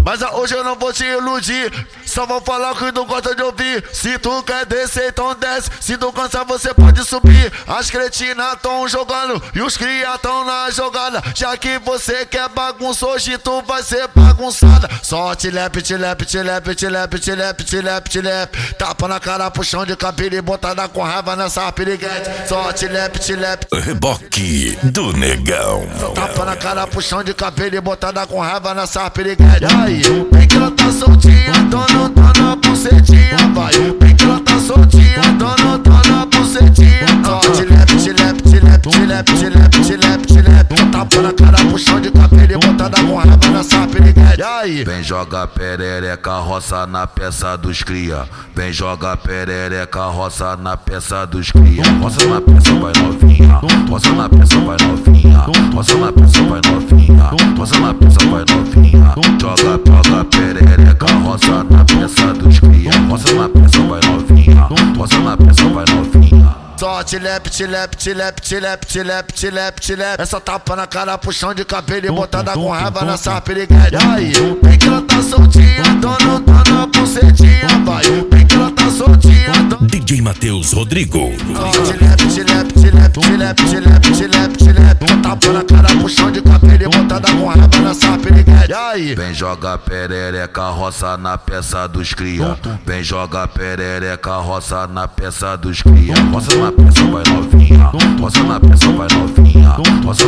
Mas hoje eu não vou te iludir, só vou falar o que tu gosta de ouvir. Se tu quer descer, então desce. Se tu cansar, você pode subir. As cretinas tão jogando e os cria tão na jogada. Já que você quer bagunça, hoje tu vai ser bagunçada. Só tilepe, tilepe, tilepe, tilepe, tilepe, tilepe, tilepe. Tapa na cara, puxão de cabelo e botada com raiva nessa piriguete. Só tilepe, tilepe. Reboque do Negão. Tapa na cara, puxão de cabelo e botada com raiva nessa piriguete. Aí, vem que ela tá soltinha, dona bucetinha. Vai, vem que ela tá soltinha, dona bucetinha. Só tilepe, tilepe, tilepe, tilepe, tilepe, tilepe, tilepe. Tapa na cara, puxão de cabelo e botada com raiva nessa piriguete. Aí, vem joga perereca, roça na peça dos cria. Vem joga perereca, roça na peça dos cria. Roça na peça, vai novinha. Roça na peça, vai novinha. Roça na peça, vai novinha. Roça na peça, vai novinha. Joga perereca, roça na peça dos cria. Roça na peça, vai novinha. Roça na peça, vai novinha. só tilepe, tilepe, tilepe, tilepe, tilepe, tilepe, tilepe. Essa tapa na cara, puxão de cabelo e botada com raiva nessa piriguete. Aí, vem que ela tá soltinha, dona bucetinha. Vai, vem que ela tá soltinha, DJ Matheus Rodrigo. Tilepe, tilepe, tilepe, tilepe, tilepe, tilepe, tilepe. Tapa na cara, puxão de cabelo e botada com raiva nessa piriguete. Aí, vem joga perereca, roça na peça dos cria. Vem joga perereca, roça na peça dos cria. Roça na peça, vai novinha. Roça na peça, vai novinha. Roça